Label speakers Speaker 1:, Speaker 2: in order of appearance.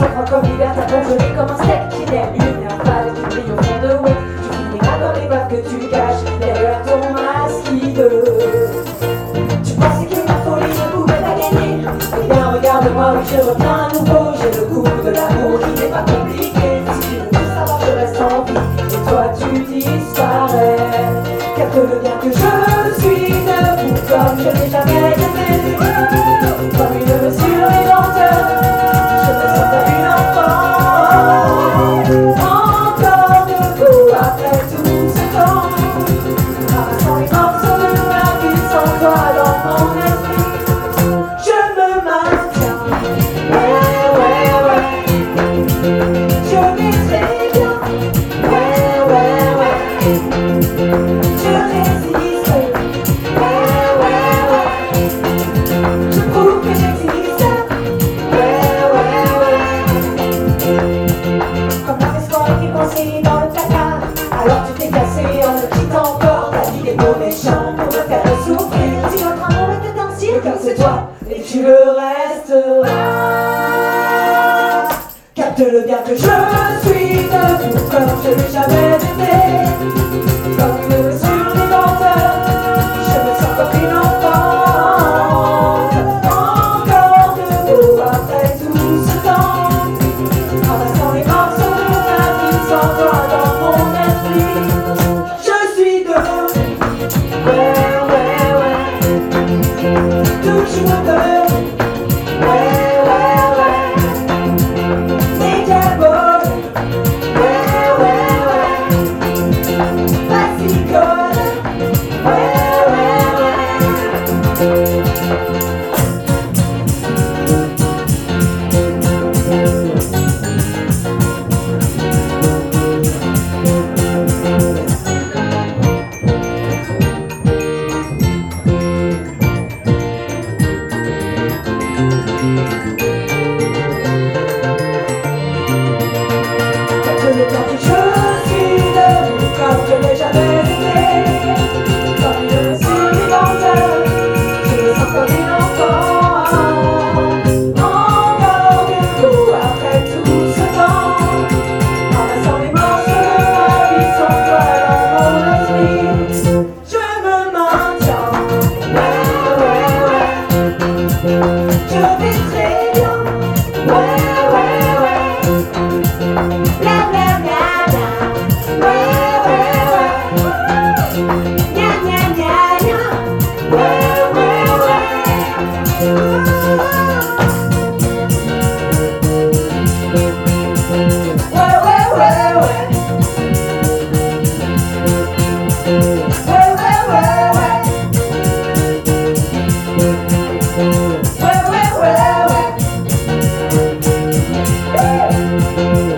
Speaker 1: sang froid comme l'hiver, t'as congelé comme un steak qui n'est lumière pâle qui brille au fond de web. Tu finiras dans les baves que tu caches derrière ton masque hideux. Tu pensais que ma folie ne pouvait pas gagner. Eh bien regarde-moi, oui je reviens à nouveau. J'ai le goût de l'amour qui n'est pas compliqué. Si tu veux tout savoir, je reste en vie et toi tu disparais. Capte-le bien que je suis debout comme je n'ai jamais aimé. Comme une mesure éventeur, je me sens comme une enfant. Encore debout après tout ce temps, ramassant les morceaux de ma vie sans toi dans mon esprit. Je me maintiens, ouais, ouais, ouais. Je vais très bien, ouais, ouais, ouais. Je résiste, ouais, ouais, ouais. Je prouve que j'existe, ouais, ouais, ouais. Comme un espoir qui est coincé dans le placard. Alors tu t'es cassé en me quittant encore. Ta vie est beau méchant pour me faire souffrir. Si notre amour était un cirque, c'est toi et tu le resteras. Capte-le bien que je suis debout comme je n'ai jamais été. Comme une mesure d'éventeur, je me sens comme une enfant. Encore debout après tout ce temps, ramassant les morceaux de ma vie sans toi dans mon esprit. Je suis debout, ouais, ouais, ouais. Toujours debout, ouais, ouais, ouais. C'est déjà beau, ouais, ouais, ouais. Vas-y, colle, ouais, ouais, ouais. Capte-le bien que je suis debout comme je n'ai jamais été. Comme une mesure d'éventeur, je me sens comme une enfant. Encore debout après tout ce temps, ramassant les morceaux de ma vie sans toi dans mon esprit. Je me maintiens, ouais, ouais, ouais. Je vais très bien, ouais, ouais, ouais. Bla bla bla bla, ouais, ouais, ouais. Gna gna gna gna, ouais, ouais, ouais. Ouais, ouais, ouais, ouais. Ouais, ouais, ouais, ouais. Ouais, ouais, ouais, ouais.